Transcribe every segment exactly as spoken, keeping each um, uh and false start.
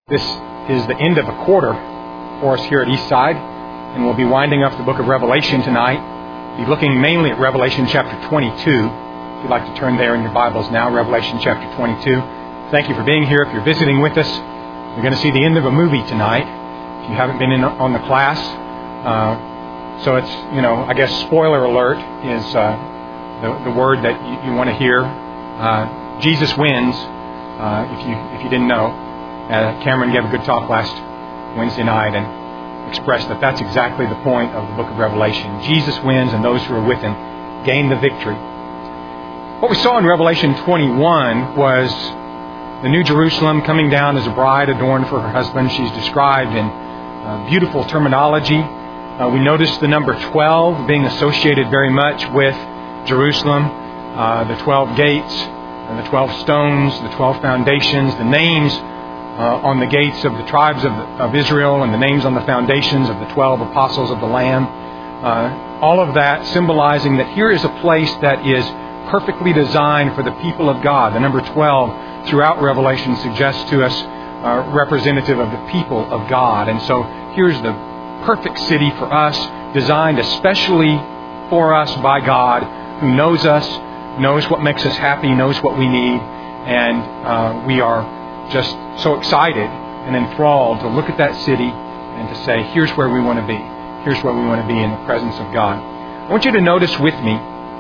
This is the end of a quarter for us here at Eastside, and we'll be winding up the book of Revelation tonight. We'll be looking mainly at Revelation chapter twenty-two. If you'd like to turn there in your Bibles now, Revelation chapter twenty-two. Thank you for being here. If you're visiting with us, you're going to see the end of a movie tonight. If you haven't been in on the class, uh, so it's, you know, I guess spoiler alert is uh, the, the word that you, you want to hear. Uh, Jesus wins, uh, if you if you didn't know. Uh, Cameron gave a good talk last Wednesday night and expressed that that's exactly the point of the book of Revelation. Jesus wins, and those who are with Him gain the victory. What we saw in Revelation twenty-one was the New Jerusalem coming down as a bride adorned for her husband. She's described in uh, beautiful terminology. Uh, we noticed the number twelve being associated very much with Jerusalem, uh, the twelve gates, and the twelve stones, the twelve foundations, the names Uh, on the gates of the tribes of, of Israel, and the names on the foundations of the twelve apostles of the Lamb. Uh, all of that symbolizing that here is a place that is perfectly designed for the people of God. The number twelve throughout Revelation suggests to us uh, representative of the people of God. And so here's the perfect city for us, designed especially for us by God, who knows us, knows what makes us happy, knows what we need, and uh, we are just so excited and enthralled to look at that city and to say, here's where we want to be. Here's where we want to be in the presence of God. I want you to notice with me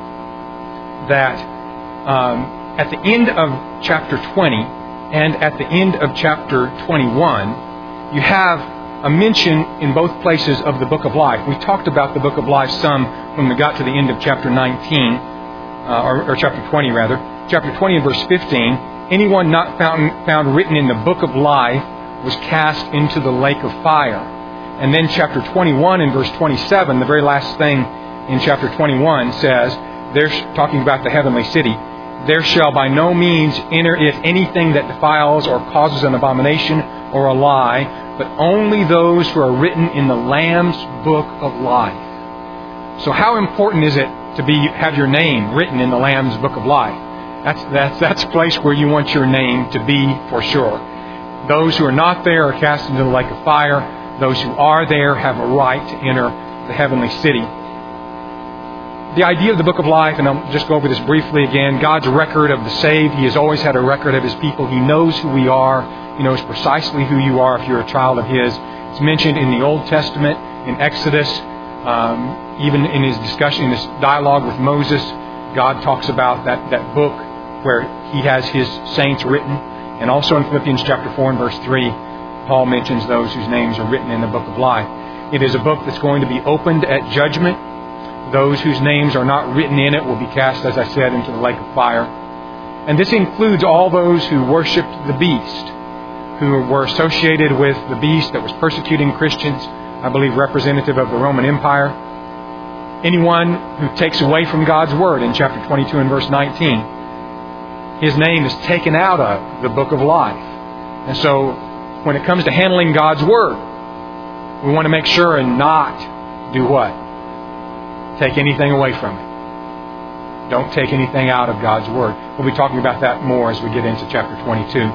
that um, at the end of chapter twenty and at the end of chapter twenty-one, you have a mention in both places of the book of life. We talked about the book of life some when we got to the end of chapter nineteen, uh, or, or chapter twenty rather. Chapter twenty and verse fifteen, anyone not found, found written in the book of life was cast into the lake of fire. And then chapter twenty-one and verse twenty-seven, the very last thing in chapter twenty-one says, there's talking about the heavenly city, there shall by no means enter it anything that defiles or causes an abomination or a lie, but only those who are written in the Lamb's book of life. So how important is it to be have your name written in the Lamb's book of life? That's, that's, that's a place where you want your name to be for sure. Those who are not there are cast into the lake of fire. Those who are there have a right to enter the heavenly city. The idea of the book of life, and I'll just go over this briefly again, God's record of the saved. He has always had a record of His people. He knows who we are. He knows precisely who you are if you're a child of His. It's mentioned in the Old Testament, in Exodus, um, even in His discussion, in His dialogue with Moses. God talks about that, that book where He has His saints written. And also in Philippians chapter four and verse three, Paul mentions those whose names are written in the book of life. It is a book that's going to be opened at judgment. Those whose names are not written in it will be cast, as I said, into the lake of fire. And this includes all those who worshipped the beast, who were associated with the beast that was persecuting Christians, I believe representative of the Roman Empire. Anyone who takes away from God's Word in chapter twenty-two and verse nineteen, his name is taken out of the book of life. And so when it comes to handling God's Word, we want to make sure and not do what? Take anything away from it. Don't take anything out of God's Word. We'll be talking about that more as we get into chapter twenty-two.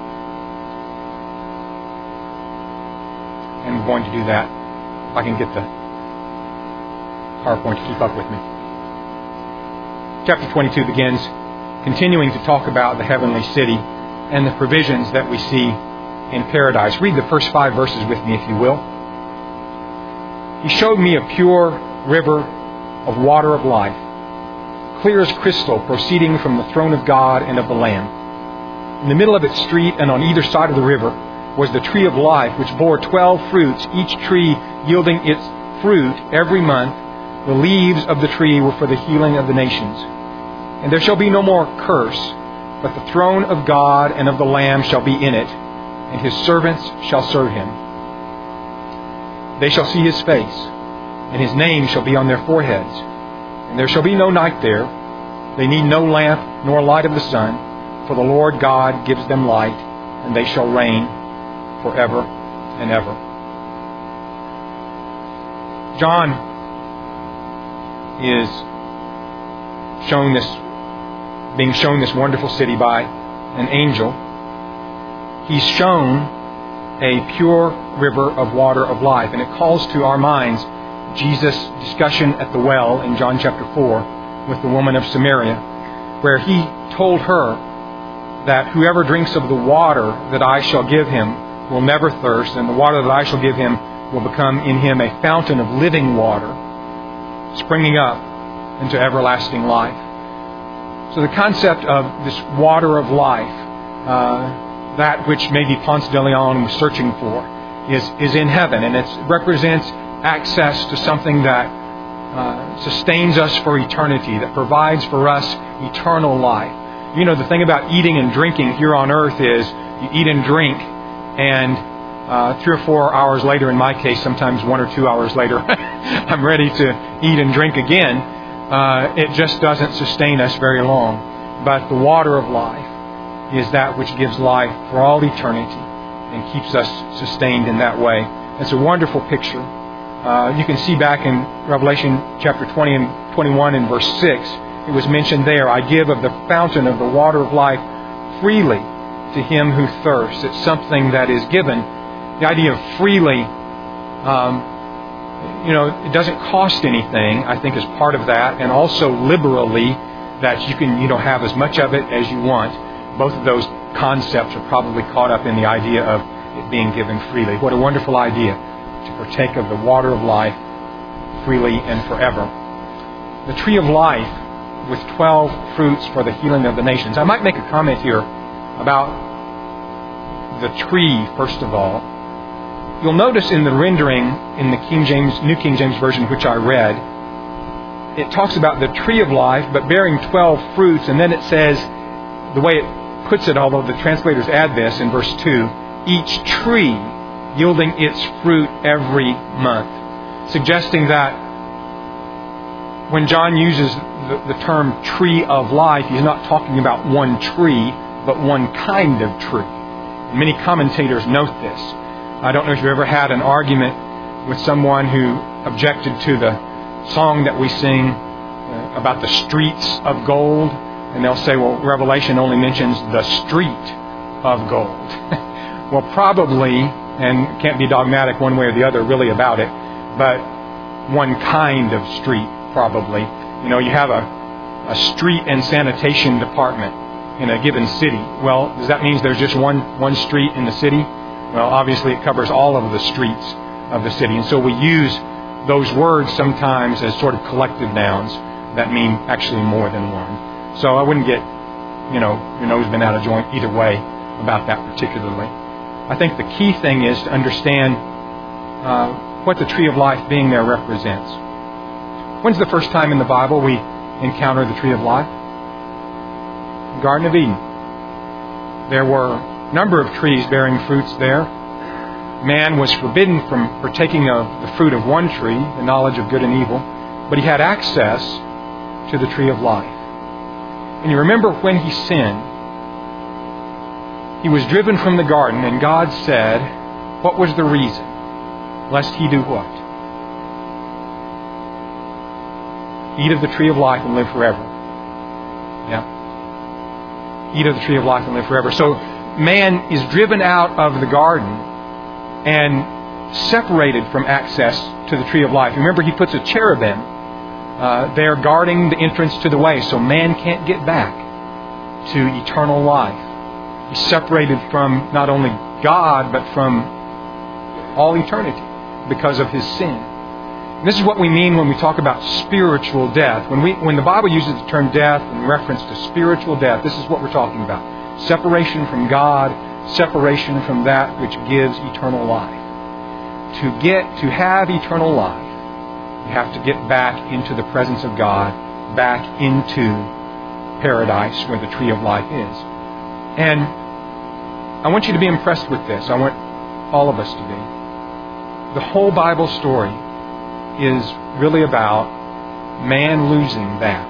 And we're going to do that. If I can get the PowerPoint to keep up with me. Chapter twenty-two begins continuing to talk about the heavenly city and the provisions that we see in paradise. Read the first five verses with me, if you will. He showed me a pure river of water of life, clear as crystal, proceeding from the throne of God and of the Lamb. In the middle of its street and on either side of the river was the tree of life, which bore twelve fruits, each tree yielding its fruit every month. The leaves of the tree were for the healing of the nations. And there shall be no more curse, but the throne of God and of the Lamb shall be in it, and His servants shall serve Him. They shall see His face, and His name shall be on their foreheads. And there shall be no night there. They need no lamp nor light of the sun, for the Lord God gives them light, and they shall reign forever and ever. John is shown this, being shown this wonderful city by an angel. He's shown a pure river of water of life. And it calls to our minds Jesus' discussion at the well in John chapter four with the woman of Samaria, where he told her that whoever drinks of the water that I shall give him will never thirst, and the water that I shall give him will become in him a fountain of living water, springing up into everlasting life. So the concept of this water of life, uh, that which maybe Ponce de Leon was searching for, is, is in heaven, and it represents access to something that uh, sustains us for eternity, that provides for us eternal life. You know, the thing about eating and drinking here on earth is you eat and drink, and uh, three or four hours later, in my case, sometimes one or two hours later, I'm ready to eat and drink again. Uh, it just doesn't sustain us very long. But the water of life is that which gives life for all eternity and keeps us sustained in that way. It's a wonderful picture. Uh, you can see back in Revelation chapter twenty and twenty-one and verse six, it was mentioned there, I give of the fountain of the water of life freely to him who thirsts. It's something that is given. The idea of freely, um, you know, it doesn't cost anything, I think, is part of that, and also liberally, that you can, you know, have as much of it as you want. Both of those concepts are probably caught up in the idea of it being given freely. What a wonderful idea to partake of the water of life freely and forever. The tree of life with twelve fruits for the healing of the nations. I might make a comment here about the tree, first of all. You'll notice in the rendering in the King James, New King James Version, which I read, it talks about the tree of life, but bearing twelve fruits, and then it says, the way it puts it, although the translators add this in verse two, each tree yielding its fruit every month, suggesting that when John uses the, the term tree of life, he's not talking about one tree, but one kind of tree. And many commentators note this. I don't know if you've ever had an argument with someone who objected to the song that we sing uh, about the streets of gold, and they'll say, well, Revelation only mentions the street of gold. Well, probably, and can't be dogmatic one way or the other really about it, but one kind of street, probably. You know, you have a, a street and sanitation department in a given city. Well, does that mean there's just one, one street in the city? Well, obviously it covers all of the streets of the city. And so we use those words sometimes as sort of collective nouns that mean actually more than one. So I wouldn't get, you know, your nose bent out of joint either way about that particularly. I think the key thing is to understand uh, what the tree of life being there represents. When's the first time in the Bible we encounter the tree of life? The Garden of Eden. There were a number of trees bearing fruits there. Man was forbidden from partaking of the fruit of one tree, the knowledge of good and evil, but he had access to the tree of life. And you remember when he sinned, he was driven from the garden, and God said, what was the reason? Lest he do what? Eat of the tree of life and live forever. Yeah. Eat of the tree of life and live forever. So man is driven out of the garden and separated from access to the tree of life. Remember, he puts a cherubim uh, there guarding the entrance to the way, so man can't get back to eternal life. He's separated from not only God, but from all eternity because of his sin. And this is what we mean when we talk about spiritual death. When we, when the Bible uses the term death in reference to spiritual death, this is what we're talking about. Separation from God, separation from that which gives eternal life. To get, to have eternal life, you have to get back into the presence of God, back into paradise where the tree of life is. And I want you to be impressed with this. I want all of us to be. The whole Bible story is really about man losing that.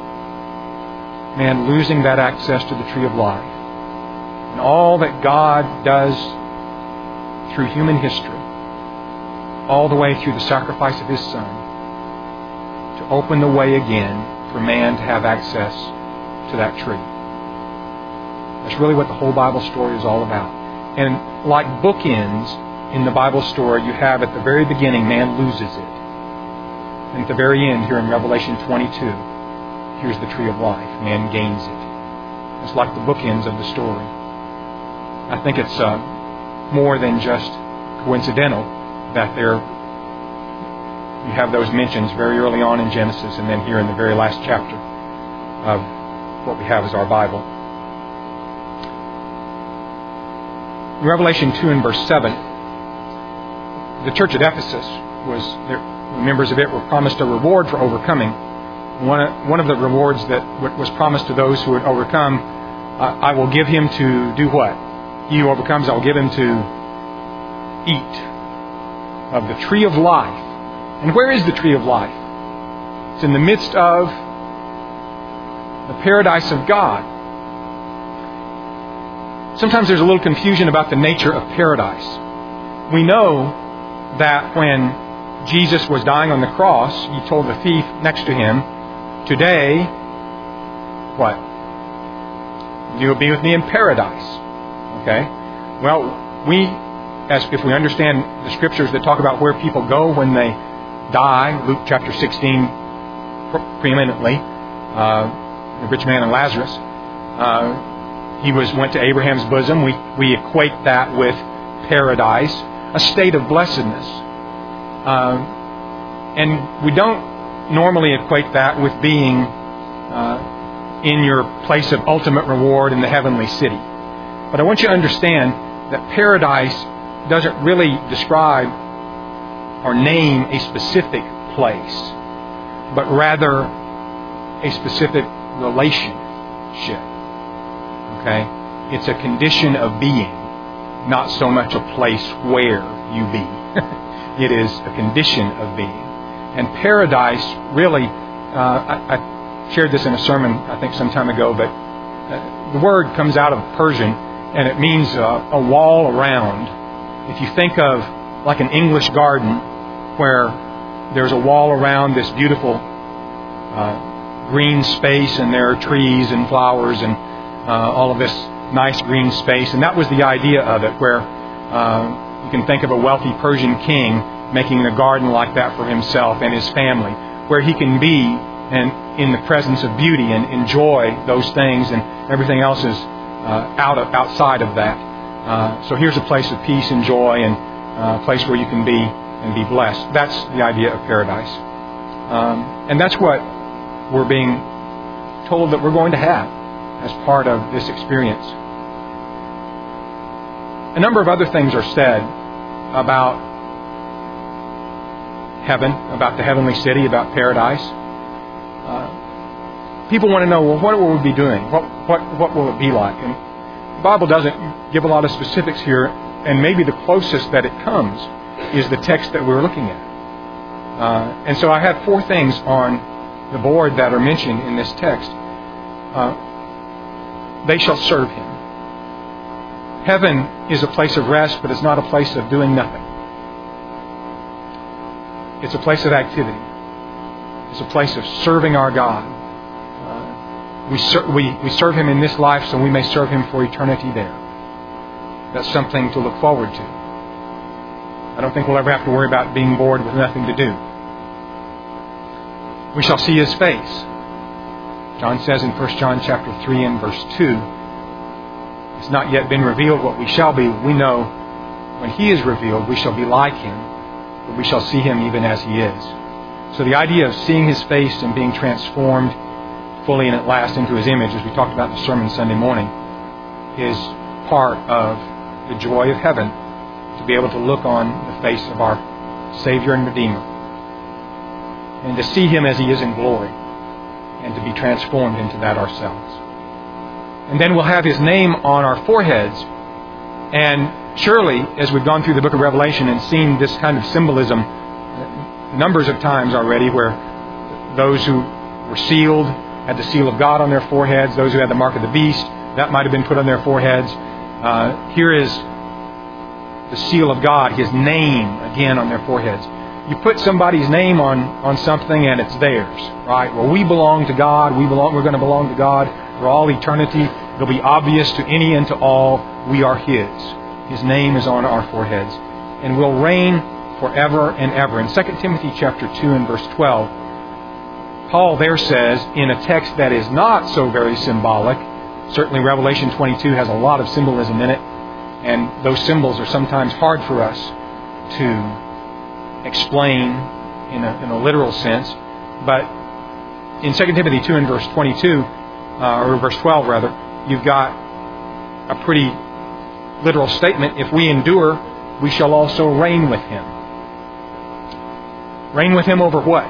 Man losing that access to the tree of life. And all that God does through human history, all the way through the sacrifice of His Son, to open the way again for man to have access to that tree. That's really what the whole Bible story is all about. And like bookends in the Bible story, you have at the very beginning, man loses it. And at the very end, here in Revelation twenty-two, here's the tree of life. Man gains it. It's like the bookends of the story. I think it's uh, more than just coincidental that there you have those mentions very early on in Genesis and then here in the very last chapter of what we have as our Bible. In Revelation two and verse seven, the church at Ephesus was, the members of it were promised a reward for overcoming. One of, one of the rewards that was promised to those who would overcome, uh, I will give him to do what? He who overcomes, I will give him to eat of the tree of life. And where is the tree of life? It's in the midst of the paradise of God. Sometimes there's a little confusion about the nature of paradise. We know that when Jesus was dying on the cross, He told the thief next to Him, today, what? You'll be with me in paradise. Okay? Well, we, as if we understand the Scriptures that talk about where people go when they die, Luke chapter sixteen preeminently, uh, the rich man and Lazarus, uh, he was went to Abraham's bosom. We we equate that with paradise, a state of blessedness. Uh, and we don't normally equate that with being uh, in your place of ultimate reward in the heavenly city. But I want you to understand that paradise doesn't really describe or name a specific place, but rather a specific relationship. Okay? It's a condition of being, not so much a place where you be. It is a condition of being. And paradise really, uh, I, I shared this in a sermon I think some time ago, but uh, the word comes out of Persian and it means uh, a wall around. If you think of like an English garden where there's a wall around this beautiful uh, green space and there are trees and flowers and uh, all of this nice green space. And that was the idea of it, where uh, you can think of a wealthy Persian king making a garden like that for himself and his family, where he can be and in the presence of beauty and enjoy those things, and everything else is uh, out of, outside of that. Uh, so here's a place of peace and joy, and uh, a place where you can be and be blessed. That's the idea of paradise. Um, and that's what we're being told that we're going to have as part of this experience. A number of other things are said about heaven, about the heavenly city, about paradise. Uh, people want to know, well, what will we be doing? What, what, what will it be like? And the Bible doesn't give a lot of specifics here, and maybe the closest that it comes is the text that we're looking at. Uh, and so I have four things on the board that are mentioned in this text. Uh, they shall serve Him. Heaven is a place of rest, but it's not a place of doing nothing. It's a place of activity. It's a place of serving our God. Uh, we, ser- we, we serve Him in this life so we may serve Him for eternity there. That's something to look forward to. I don't think we'll ever have to worry about being bored with nothing to do. We shall see His face. John says in First John chapter three and verse two, it's not yet been revealed what we shall be. We know when He is revealed, we shall be like Him, but we shall see Him even as He is. So the idea of seeing His face and being transformed fully and at last into His image, as we talked about in the sermon Sunday morning, is part of the joy of heaven, to be able to look on the face of our Savior and Redeemer and to see Him as He is in glory and to be transformed into that ourselves. And then we'll have His name on our foreheads. And surely, as we've gone through the book of Revelation and seen this kind of symbolism numbers of times already, where those who were sealed had the seal of God on their foreheads, those who had the mark of the beast, that might have been put on their foreheads. Uh, here is the seal of God, His name again on their foreheads. You put somebody's name on, on something and it's theirs, right? Well, we belong to God. We belong. We're going to belong to God for all eternity. It'll be obvious to any and to all we are His. His name is on our foreheads, and will reign forever and ever. In Second Timothy chapter two and verse twelve, Paul there says, in a text that is not so very symbolic, certainly Revelation twenty-two has a lot of symbolism in it, and those symbols are sometimes hard for us to explain in a, in a literal sense. But in Second Timothy two and verse twenty-two, uh, or verse twelve rather, you've got a pretty literal statement. If we endure, we shall also reign with Him. Reign with Him over what?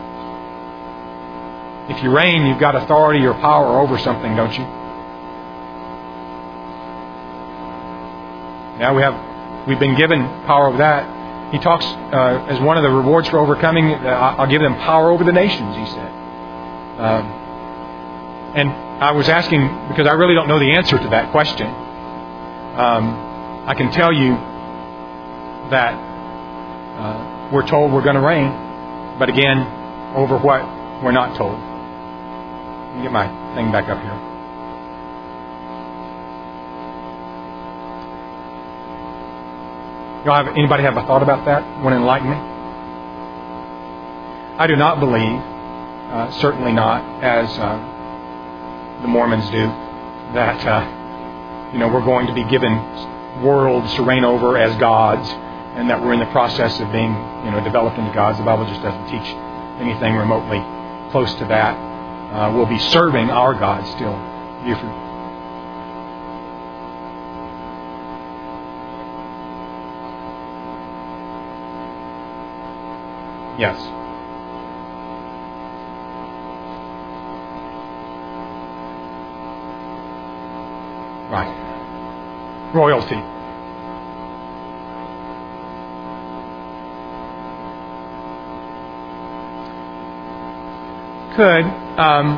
If you reign, you've got authority or power over something, don't you? Now we have, we've been given power over that. He talks uh, as one of the rewards for overcoming, uh, I'll give them power over the nations, he said. Um, and I was asking, because I really don't know the answer to that question. Um, I can tell you that uh, we're told we're going to reign, but again, over what we're not told. Let me get my thing back up here. Y'all have, anybody have a thought about that? Want to enlighten me? I do not believe, uh, certainly not, as uh, the Mormons do, that uh, you know we're going to be given worlds to reign over as gods, and that we're in the process of being you know developed into gods. The Bible just doesn't teach anything remotely close to that. Uh, we'll be serving our God still. Buford. Yes. Right. Royalty. Could. Um,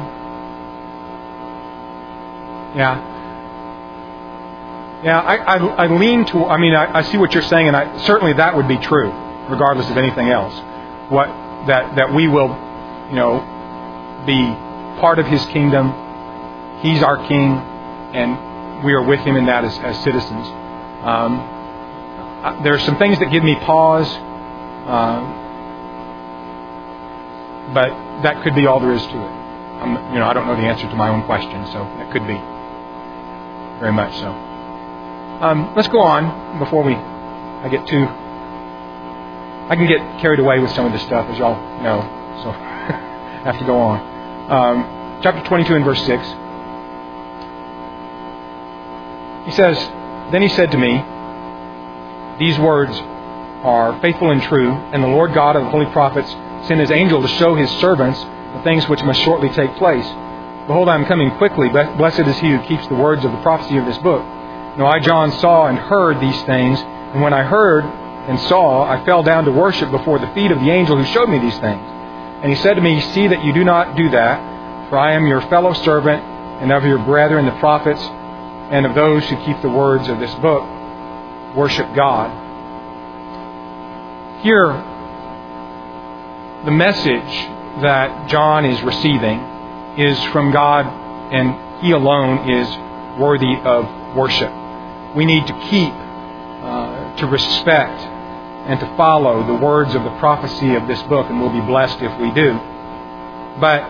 yeah. Yeah, I, I, I lean to, I mean, I, I see what you're saying, and I, certainly that would be true, regardless of anything else. What that that we will, you know, be part of His kingdom. He's our King, and we are with Him in that as, as citizens. Um, there are some things that give me pause, uh, but that could be all there is to it. I'm, you know, I don't know the answer to my own question, so that could be very much so. Um, let's go on before we I get too. I can get carried away with some of this stuff, as y'all know, so I have to go on. Um, chapter twenty-two and verse six. He says, Then he said to me, These words are faithful and true, and the Lord God of the holy prophets sent His angel to show His servants the things which must shortly take place. Behold, I am coming quickly. Blessed is he who keeps the words of the prophecy of this book. Now I, John, saw and heard these things, and when I heard and saw, I fell down to worship before the feet of the angel who showed me these things. And he said to me, See that you do not do that, for I am your fellow servant, and of your brethren the prophets, and of those who keep the words of this book. Worship God. Here, the message that John is receiving is from God, and He alone is worthy of worship. We need to keep, uh, to respect, and to follow the words of the prophecy of this book, and we'll be blessed if we do. But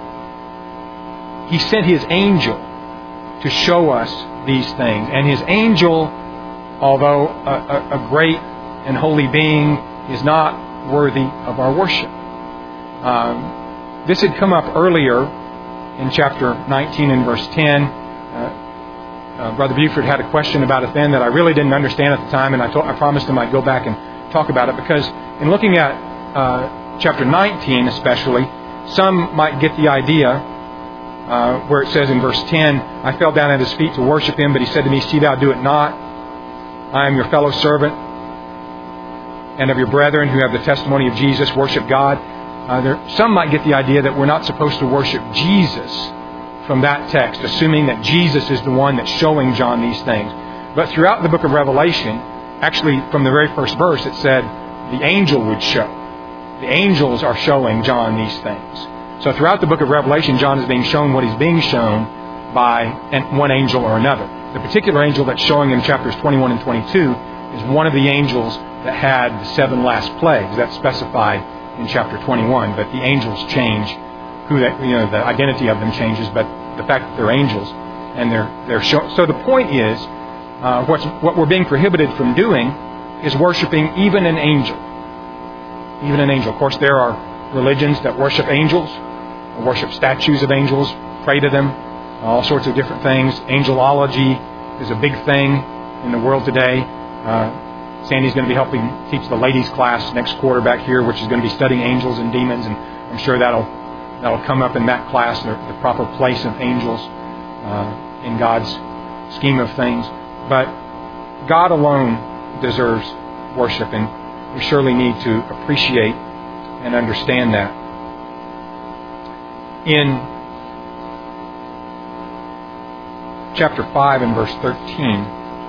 He sent His angel to show us these things. And His angel, although a, a, a great and holy being, is not worthy of our worship. Um, this had come up earlier in chapter nineteen and verse ten. Uh, uh, Brother Buford had a question about it then that I really didn't understand at the time, and I, told, I promised him I'd go back and talk about it, because in looking at uh, chapter nineteen especially, some might get the idea uh, where it says in verse ten, I fell down at His feet to worship Him, but He said to me, See thou do it not. I am your fellow servant, and of your brethren who have the testimony of Jesus, worship God. Uh, there, some might get the idea that we're not supposed to worship Jesus from that text, assuming that Jesus is the one that's showing John these things. But throughout the book of Revelation, actually from the very first verse, it said the angel would show. The angels are showing John these things. So throughout the book of Revelation, John is being shown what he's being shown by one angel or another. the particular angel that's showing in chapters twenty-one and twenty-two is one of the angels that had the seven last plagues. That's specified in chapter twenty-one, but the angels change. Who that, you know, the identity of them changes, but the fact that they're angels and they're they're show, so the point is, uh, what's what we're being prohibited from doing is worshiping even an angel, even an angel. Of course, there are religions that worship angels, worship statues of angels, pray to them, all sorts of different things. Angelology is a big thing in the world today. Uh, Sandy's going to be helping teach the ladies' class next quarter back here, which is going to be studying angels and demons, and I'm sure that'll. That'll come up in that class, the, the proper place of angels uh, in God's scheme of things. But God alone deserves worship, and we surely need to appreciate and understand that. In chapter five and verse thirteen,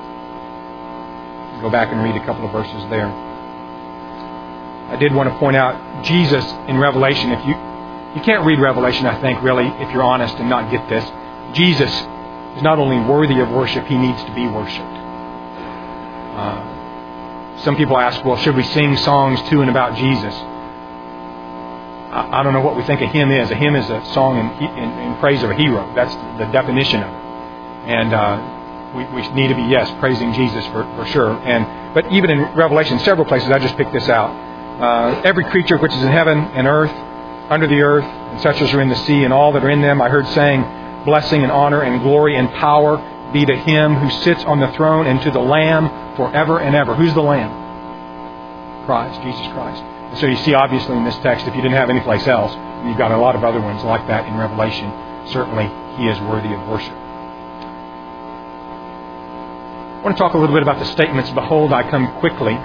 go back and read a couple of verses there. I did want to point out Jesus in Revelation. If you You can't read Revelation, I think, really, if you're honest and not get this. Jesus is not only worthy of worship, He needs to be worshipped. Uh, some people ask, well, should we sing songs to and about Jesus? I, I don't know what we think a hymn is. A hymn is a song in, in, in praise of a hero. That's the definition of it. And uh, we, we need to be, yes, praising Jesus for, for sure. And But even in Revelation, several places, I just picked this out. Uh, every creature which is in heaven and earth, under the earth, and such as are in the sea, and all that are in them, I heard saying, blessing and honor and glory and power be to Him who sits on the throne and to the Lamb forever and ever. Who's the Lamb? Christ, Jesus Christ. And so you see, obviously, in this text, if you didn't have any place else, and you've got a lot of other ones like that in Revelation, certainly He is worthy of worship. I want to talk a little bit about the statements, behold, I come quickly.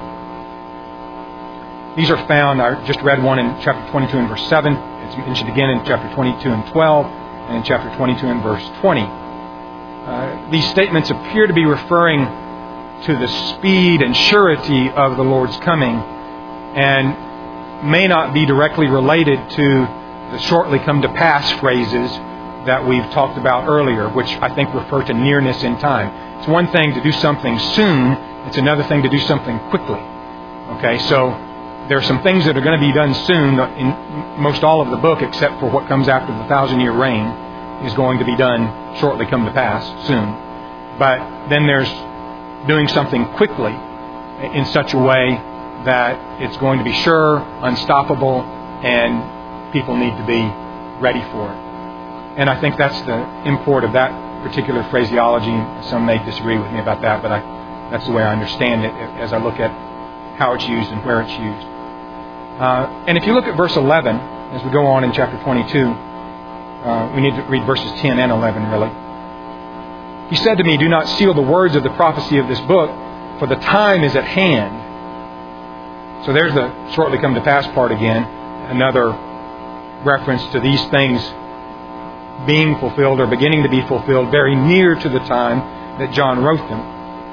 These are found, I just read one in chapter twenty-two and verse seven. It's mentioned again in chapter twenty-two and twelve, and in chapter twenty-two and verse twenty. Uh, these statements appear to be referring to the speed and surety of the Lord's coming, and may not be directly related to the shortly come to pass phrases that we've talked about earlier, which I think refer to nearness in time. It's one thing to do something soon, it's another thing to do something quickly. Okay, so there are some things that are going to be done soon. In most all of the book, except for what comes after the thousand-year reign, is going to be done shortly come to pass soon. But then there's doing something quickly in such a way that it's going to be sure, unstoppable, and people need to be ready for it. And I think that's the import of that particular phraseology. Some may disagree with me about that, but I, that's the way I understand it as I look at how it's used and where it's used. Uh, and if you look at verse eleven, as we go on in chapter twenty-two, uh, we need to read verses ten and eleven, really. He said to me, do not seal the words of the prophecy of this book, for the time is at hand. So there's the shortly come to pass part again. Another reference to these things being fulfilled or beginning to be fulfilled very near to the time that John wrote them.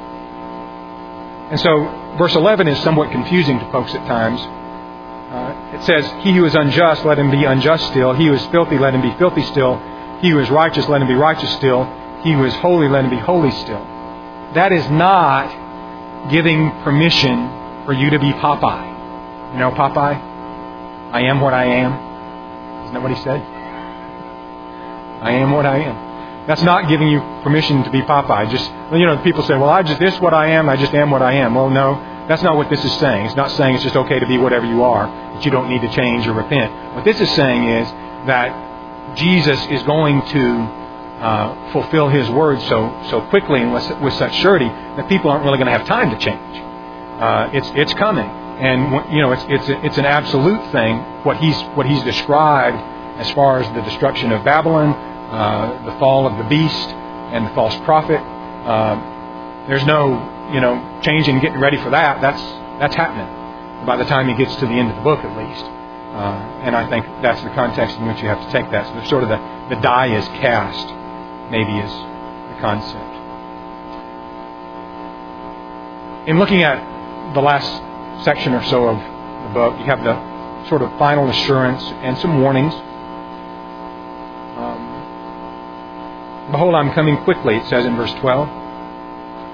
And so verse eleven is somewhat confusing to folks at times. Uh, it says, he who is unjust, let him be unjust still. He who is filthy, let him be filthy still. He who is righteous, let him be righteous still. He who is holy, let him be holy still. That is not giving permission for you to be Popeye. You know Popeye? I am what I am. Isn't that what he said? I am what I am. That's not giving you permission to be Popeye. Just, you know, people say, well, I just, this is what I am, I just am what I am. Well, no, that's not what this is saying. It's not saying it's just okay to be whatever you are, that you don't need to change or repent. What this is saying is that Jesus is going to uh, fulfill His word so so quickly and with, with such surety that people aren't really going to have time to change. Uh, it's it's coming, and you know it's it's it's an absolute thing. What he's what he's described as far as the destruction of Babylon, uh, the fall of the beast, and the false prophet. Uh, there's no you know changing and getting ready for that. That's that's happening by the time he gets to the end of the book, at least. Uh, and I think that's the context in which you have to take that. So there's sort of the, the die is cast, maybe is the concept. In looking at the last section or so of the book, you have the sort of final assurance and some warnings. Um, Behold, I'm coming quickly, it says in verse twelve.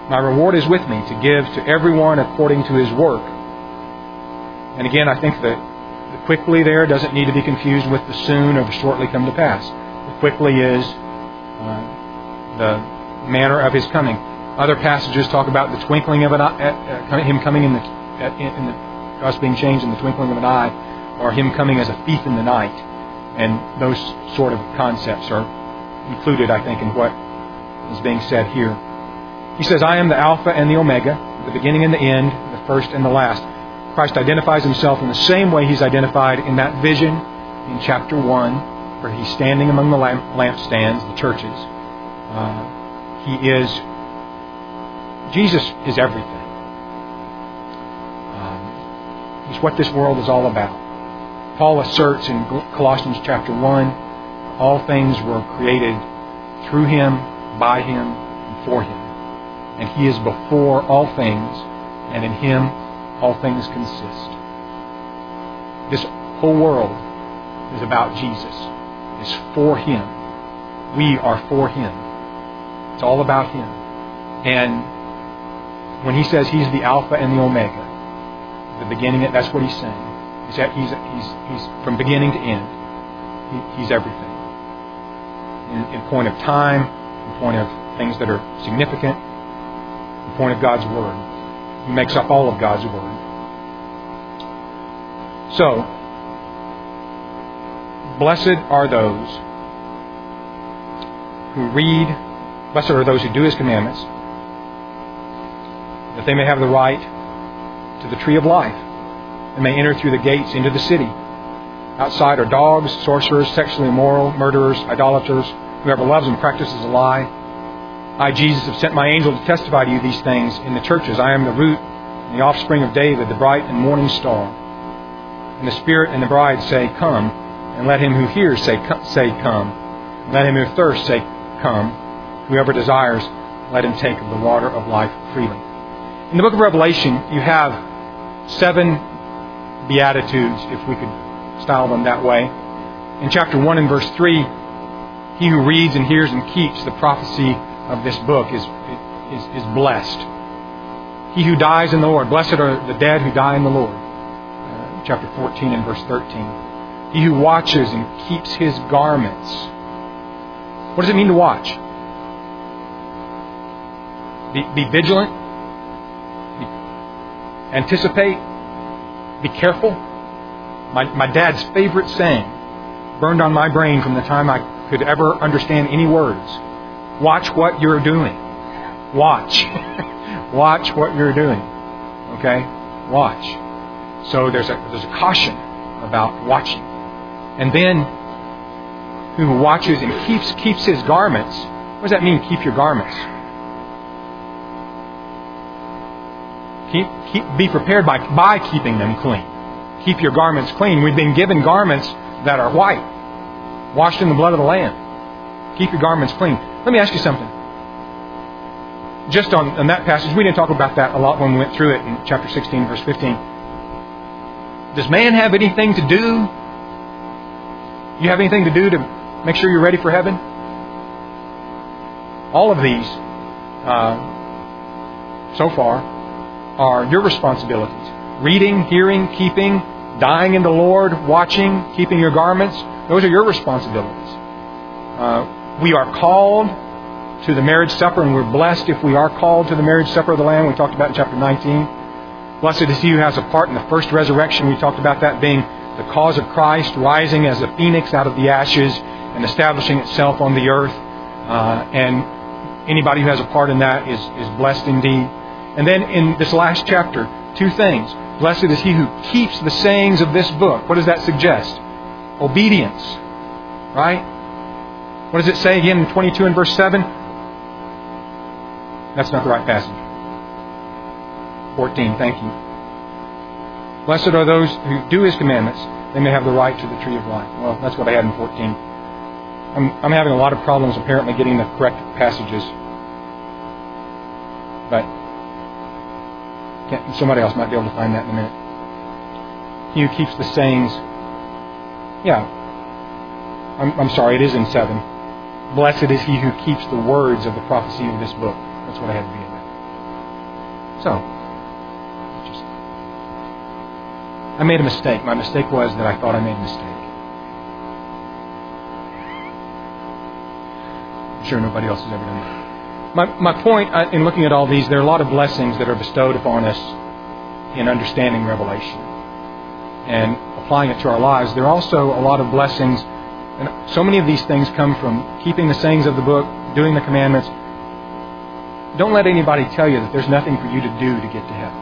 My reward is with me to give to everyone according to his work. And again, I think that the quickly there doesn't need to be confused with the soon or the shortly come to pass. The quickly is uh, the manner of his coming. Other passages talk about the twinkling of an eye, uh, him coming in the, in the, us being changed in the twinkling of an eye, or him coming as a thief in the night. And those sort of concepts are included, I think, in what is being said here. He says, I am the Alpha and the Omega, the beginning and the end, the first and the last. Christ identifies himself in the same way he's identified in that vision in chapter one, where he's standing among the lamp, lampstands, the churches. Uh, he is, Jesus is everything. Um, he's what this world is all about. Paul asserts in Colossians chapter one, all things were created through him, by him, and for him. And he is before all things, and in him all things consist. This whole world is about Jesus. It's for him. We are for him. It's all about him. And when he says he's the Alpha and the Omega, the beginning, that's what he's saying. He's, he's, he's, he's from beginning to end. He, he's everything. In, in point of time, in point of things that are significant, in point of God's Word. He makes up all of God's Word. So, blessed are those who read, blessed are those who do his commandments, that they may have the right to the tree of life, and may enter through the gates into the city. Outside are dogs, sorcerers, sexually immoral, murderers, idolaters, whoever loves and practices a lie. I, Jesus, have sent my angel to testify to you these things in the churches. I am the root and the offspring of David, the bright and morning star. And the Spirit and the bride say, come. And let him who hears say, say come. And let him who thirsts say, come. Whoever desires, let him take of the water of life freely. In the book of Revelation, you have seven Beatitudes, if we could style them that way. In chapter one and verse three, he who reads and hears and keeps the prophecy of this book is, is, is blessed. He who dies in the Lord. Blessed are the dead who die in the Lord. Uh, chapter fourteen and verse thirteen. He who watches and keeps his garments. What does it mean to watch? Be, be vigilant. Be, anticipate. Be careful. My, my dad's favorite saying burned on my brain from the time I could ever understand any words. Watch what you're doing. Watch. Watch what you're doing. Okay? Watch. So there's a there's a caution about watching. And then who watches and keeps keeps his garments. What does that mean, keep your garments? Keep, keep be prepared by by keeping them clean. Keep your garments clean. We've been given garments that are white, washed in the blood of the Lamb. Keep your garments clean. Let me ask you something. Just on, on that passage, we didn't talk about that a lot when we went through it in chapter sixteen, verse fifteen. Does man have anything to do? You have anything to do to make sure you're ready for heaven? All of these, uh, so far, are your responsibilities. Reading, hearing, keeping, dying in the Lord, watching, keeping your garments. Those are your responsibilities. Uh, we are called to the marriage supper, and we're blessed if we are called to the marriage supper of the Lamb. We talked about in chapter nineteen. Blessed is he who has a part in the first resurrection. We talked about that being the cause of Christ rising as a phoenix out of the ashes and establishing itself on the earth. Uh, and anybody who has a part in that is, is blessed indeed. And then in this last chapter, two things. Blessed is he who keeps the sayings of this book. What does that suggest? Obedience. Right? What does it say again in twenty-two and verse seven? That's not the right passage. fourteen, thank you. Blessed are those who do his commandments. They may have the right to the tree of life. Well, that's what I had in fourteen. I'm, I'm having a lot of problems apparently getting the correct passages. But can't, somebody else might be able to find that in a minute. He who keeps the sayings. Yeah. I'm, I'm sorry, it is in seven. Blessed is he who keeps the words of the prophecy of this book. That's what I had to be in there. So, just, I made a mistake. My mistake was that I thought I made a mistake. I'm sure nobody else has ever done that. My, my point in looking at all these, there are a lot of blessings that are bestowed upon us in understanding Revelation and applying it to our lives. There are also a lot of blessings, and so many of these things come from keeping the sayings of the book, doing the commandments. Don't let anybody tell you that there's nothing for you to do to get to heaven.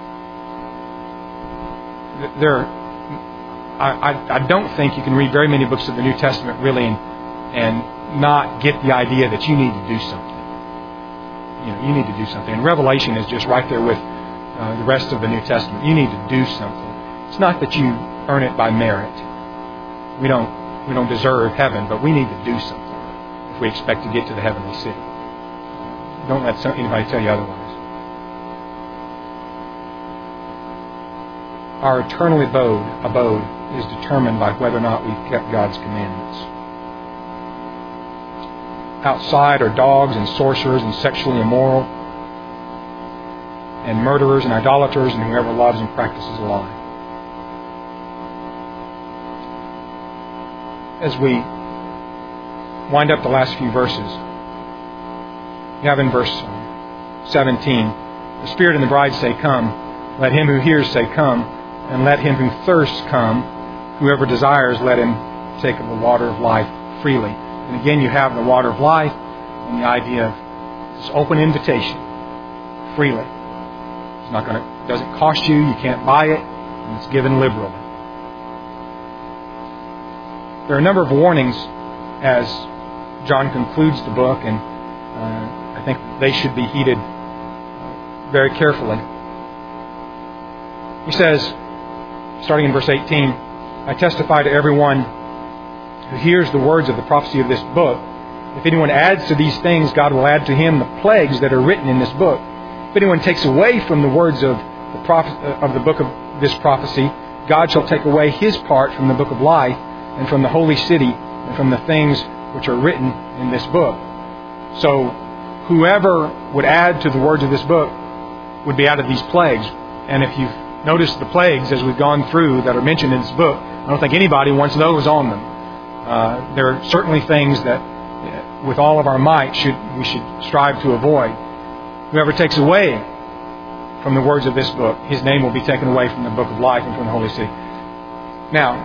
There, I, I, I don't think you can read very many books of the New Testament really and, and not get the idea that you need to do something. You know, you need to do something. And Revelation is just right there with uh, the rest of the New Testament. You need to do something. It's not that you earn it by merit. We don't, we don't deserve heaven, but we need to do something if we expect to get to the heavenly city. Don't let some, anybody tell you otherwise. Our eternal abode, abode is determined by whether or not we've kept God's commandments. Outside are dogs and sorcerers and sexually immoral and murderers and idolaters and whoever loves and practices a lie. As we wind up the last few verses, you have in verse seventeen, the Spirit and the bride say, "Come." Let him who hears say, "Come." And let him who thirsts come. Whoever desires, let him take of the water of life freely. And again, you have the water of life and the idea of this open invitation freely. It's not going to, it doesn't cost you. You can't buy it, and it's given liberally. There are a number of warnings as John concludes the book, and uh, I think they should be heeded very carefully. He says, starting in verse eighteen, "I testify to everyone who hears the words of the prophecy of this book. If anyone adds to these things, God will add to him the plagues that are written in this book. If anyone takes away from the words of the prophet, of the book of this prophecy, God shall take away his part from the book of life and from the holy city and from the things which are written in this book." So whoever would add to the words of this book would be out of these plagues. And if you've noticed the plagues as we've gone through that are mentioned in this book, I don't think anybody wants those on them. Uh, there are certainly things that uh, with all of our might should we should strive to avoid. Whoever takes away from the words of this book, his name will be taken away from the book of life and from the holy city. Now,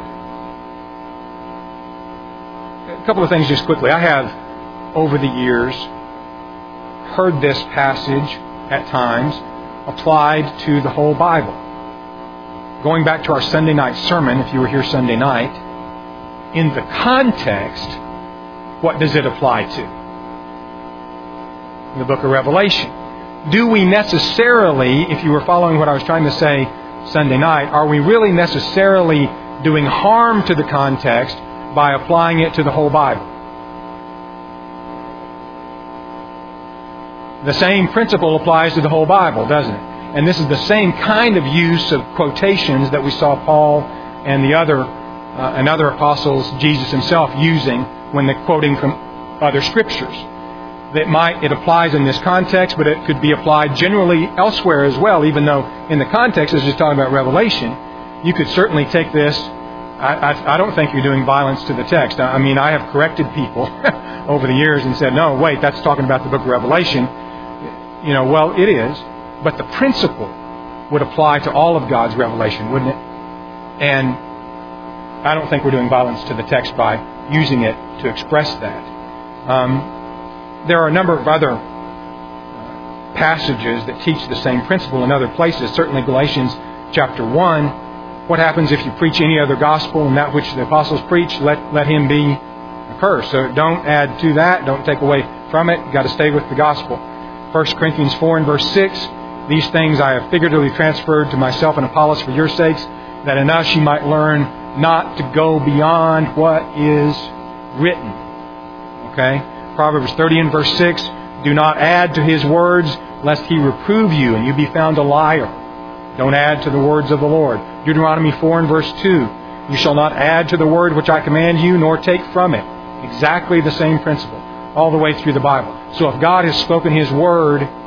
a couple of things just quickly. I have, over the years, heard this passage at times applied to the whole Bible. Going back to our Sunday night sermon, if you were here Sunday night, in the context, what does it apply to? In the book of Revelation. Do we necessarily, if you were following what I was trying to say Sunday night, are we really necessarily doing harm to the context by applying it to the whole Bible? The same principle applies to the whole Bible, doesn't it? And this is the same kind of use of quotations that we saw Paul and the other uh, and other apostles, Jesus himself, using when they're quoting from other scriptures. That might it applies in this context, but it could be applied generally elsewhere as well. Even though in the context, as we're talking about Revelation, you could certainly take this. I, I, I don't think you're doing violence to the text. I mean, I have corrected people over the years and said, "No, wait, that's talking about the book of Revelation." You know, well, it is. But the principle would apply to all of God's revelation, wouldn't it? And I don't think we're doing violence to the text by using it to express that. Um, there are a number of other uh, passages that teach the same principle in other places. Certainly Galatians chapter one. What happens if you preach any other gospel and that which the apostles preach, let, let him be accursed. So don't add to that. Don't take away from it. You've got to stay with the gospel. First Corinthians four and verse six. "These things I have figuratively transferred to myself and Apollos for your sakes, that in us you might learn not to go beyond what is written." Okay? Proverbs thirty and verse six. "Do not add to his words, lest he reprove you, and you be found a liar." Don't add to the words of the Lord. Deuteronomy four and verse two. "You shall not add to the word which I command you, nor take from it." Exactly the same principle all the way through the Bible. So if God has spoken his word,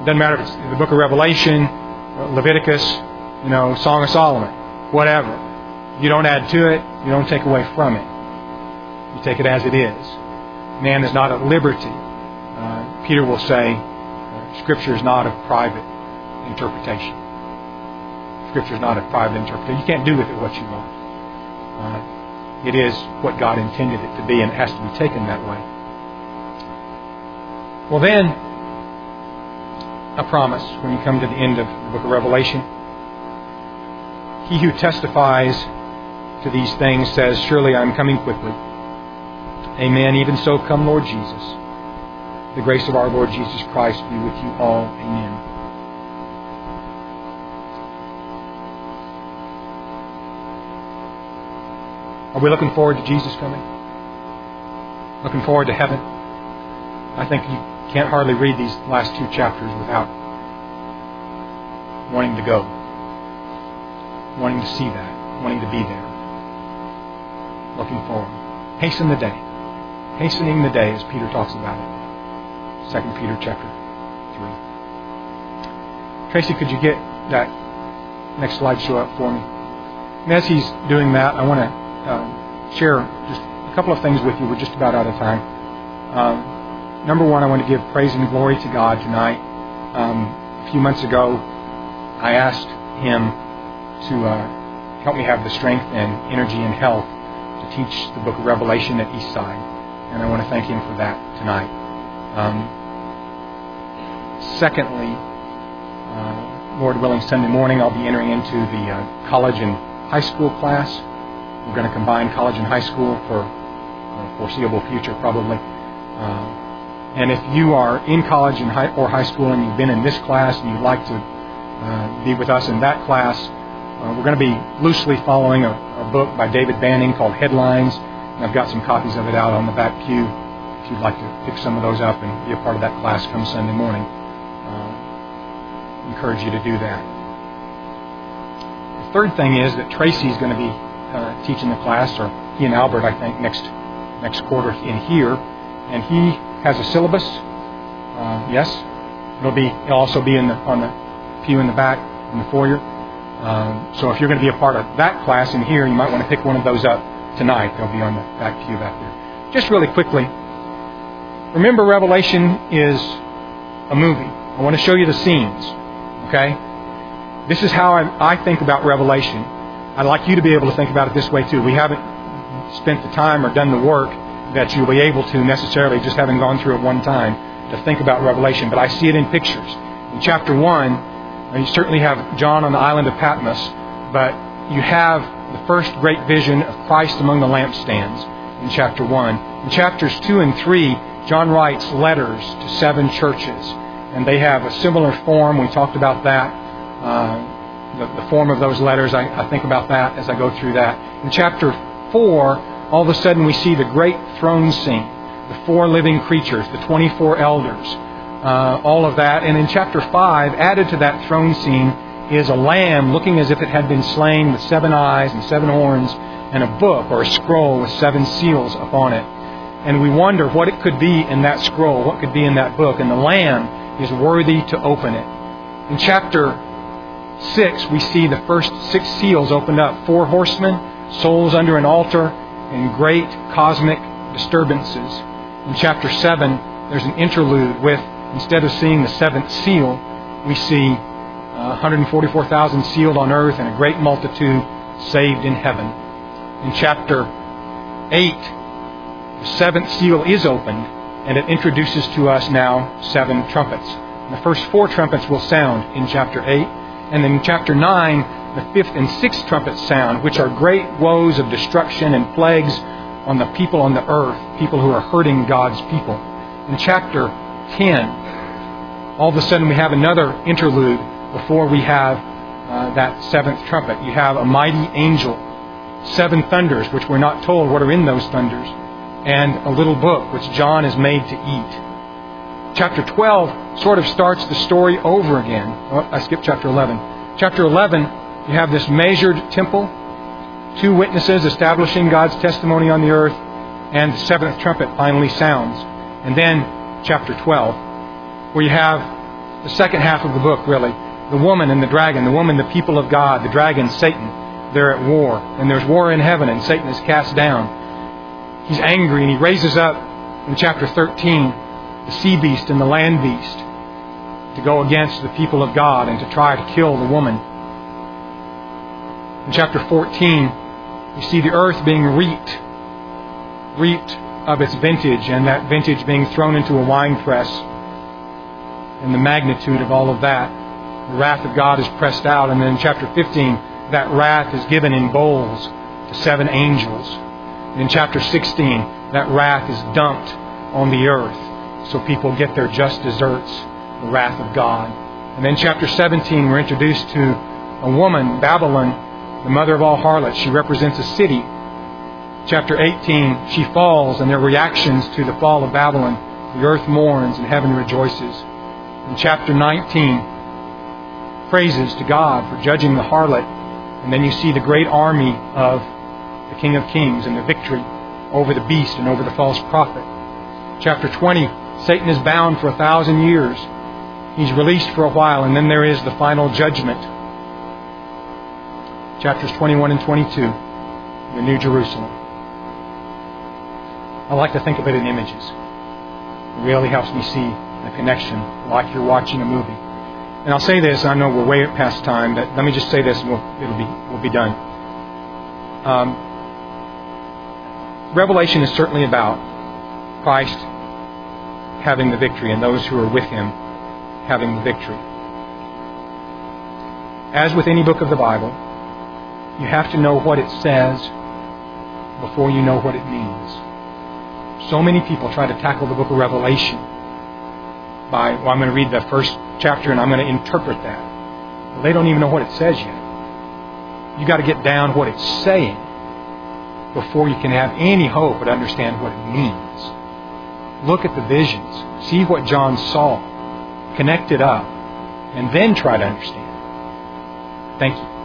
It doesn't matter if it's the book of Revelation, Leviticus, you know, Song of Solomon, whatever. You don't add to it. You don't take away from it. You take it as it is. Man is not at liberty. Uh, Peter will say, uh, Scripture is not of private interpretation. Scripture is not of private interpretation. You can't do with it what you want. Uh, it is what God intended it to be, and it has to be taken that way. Well then, a promise when you come to the end of the book of Revelation. He who testifies to these things says, surely I am coming quickly. Amen. Even so, come Lord Jesus. The grace of our Lord Jesus Christ be with you all. Amen. Are we looking forward to Jesus coming? Looking forward to heaven? I think you can't hardly read these last two chapters without wanting to go. Wanting to see that. Wanting to be there. Looking forward. Hasten the day. Hastening the day, as Peter talks about it. Second Peter chapter three. Tracy, could you get that next slideshow up for me? And as he's doing that, I want to uh, share just a couple of things with you. We're just about out of time. Um, number one, I want to give praise and glory to God tonight. Um, a few months ago, I asked Him to uh, help me have the strength and energy and health to teach the book of Revelation at Eastside. And I want to thank Him for that tonight. Um, secondly, uh, Lord willing, Sunday morning I'll be entering into the uh, college and high school class. We're going to combine college and high school for a foreseeable future probably. Uh, and if you are in college and high, or high school and you've been in this class and you'd like to uh, be with us in that class, uh, we're going to be loosely following a, a book by David Banning called Headlines. And I've got some copies of it out on the back pew. If you'd like to pick some of those up and be a part of that class come Sunday morning, uh, I encourage you to do that. The third thing is that Tracy's going to be uh, teaching the class, or he and Albert, I think, next next quarter in here. And he has a syllabus. Uh, yes, it'll be. It'll also be in the, on the pew in the back in the foyer. Um, so if you're going to be a part of that class in here, you might want to pick one of those up tonight. They'll be on the back pew back there. Just really quickly, remember Revelation is a movie. I want to show you the scenes. Okay? This is how I, I think about Revelation. I'd like you to be able to think about it this way too. We haven't spent the time or done the work that you'll be able to necessarily just having gone through it one time to think about Revelation. But I see it in pictures. In chapter one, you certainly have John on the island of Patmos, but you have the first great vision of Christ among the lampstands in chapter one. In chapters two and three, John writes letters to seven churches, and they have a similar form. We talked about that. Uh, the, the form of those letters, I, I think about that as I go through that. In chapter four, all of a sudden we see the great throne scene, the four living creatures, the twenty-four elders, uh, all of that. And in chapter five, added to that throne scene is a lamb looking as if it had been slain with seven eyes and seven horns, and a book or a scroll with seven seals upon it. And we wonder what it could be in that scroll, what could be in that book. And the Lamb is worthy to open it. In chapter six, we see the first six seals opened up. Four horsemen, souls under an altar, and great cosmic disturbances. In chapter seven, there's an interlude with, instead of seeing the seventh seal, we see uh, one hundred forty-four thousand sealed on earth and a great multitude saved in heaven. In chapter eight, the seventh seal is opened, and it introduces to us now seven trumpets. And the first four trumpets will sound in chapter eight. And then in chapter nine, the fifth and sixth trumpets sound, which are great woes of destruction and plagues on the people on the earth, people who are hurting God's people. In chapter ten, all of a sudden we have another interlude before we have uh, that seventh trumpet. You have a mighty angel, seven thunders, which we're not told what are in those thunders, and a little book which John is made to eat. Chapter twelve sort of starts the story over again. Oh, I skipped chapter eleven. Chapter eleven, you have this measured temple, two witnesses establishing God's testimony on the earth, and the seventh trumpet finally sounds. And then chapter twelve, where you have the second half of the book, really. The woman and the dragon, the woman, the people of God, the dragon, Satan, they're at war. And there's war in heaven, and Satan is cast down. He's angry, and he raises up in chapter thirteen the sea beast and the land beast to go against the people of God and to try to kill the woman. In chapter fourteen, you see the earth being reaped, reaped of its vintage, and that vintage being thrown into a wine press. And the magnitude of all of that, the wrath of God is pressed out. And then in chapter fifteen, that wrath is given in bowls to seven angels. And in chapter sixteen, that wrath is dumped on the earth, so people get their just deserts, the wrath of God. And then chapter seventeen, we're introduced to a woman, Babylon, the mother of all harlots. She represents a city. Chapter eighteen, she falls, and there are reactions to the fall of Babylon. The earth mourns and heaven rejoices. In chapter nineteen, praises to God for judging the harlot. And then you see the great army of the King of Kings and the victory over the beast and over the false prophet. Chapter twenty, Satan is bound for a thousand years. He's released for a while, and then there is the final judgment. Chapters twenty-one and twenty-two, the New Jerusalem. I like to think of it in images. It really helps me see the connection, like you're watching a movie. And I'll say this, I know we're way past time, but let me just say this and we'll, it'll be, we'll be done. Um, Revelation is certainly about Christ having the victory and those who are with Him having the victory. As with any book of the Bible, you have to know what it says before you know what it means. So many people try to tackle the book of Revelation by, well, I'm going to read the first chapter and I'm going to interpret that. Well, they don't even know what it says yet. You've got to get down what it's saying before you can have any hope but understand what it means. Look at the visions. See what John saw. Connect it up. And then try to understand. Thank you.